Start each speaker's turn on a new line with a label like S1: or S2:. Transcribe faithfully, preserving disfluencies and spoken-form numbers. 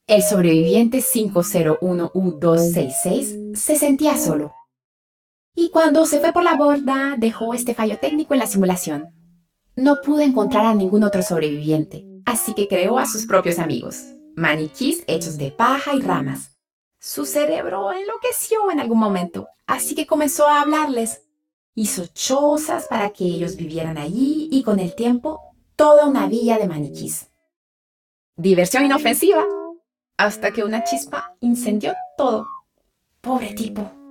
S1: El sobreviviente cinco cero uno U dos seis seis se sentía solo. Y cuando se fue por la borda, dejó este fallo técnico en la simulación. No pudo encontrar a ningún otro sobreviviente, así que creó a sus propios amigos, maniquís hechos de paja y ramas. Su cerebro enloqueció en algún momento, así que comenzó a hablarles. Hizo chozas para que ellos vivieran allí y con el tiempo, toda una villa de maniquís. Diversión inofensiva, hasta que una chispa incendió todo. Pobre tipo.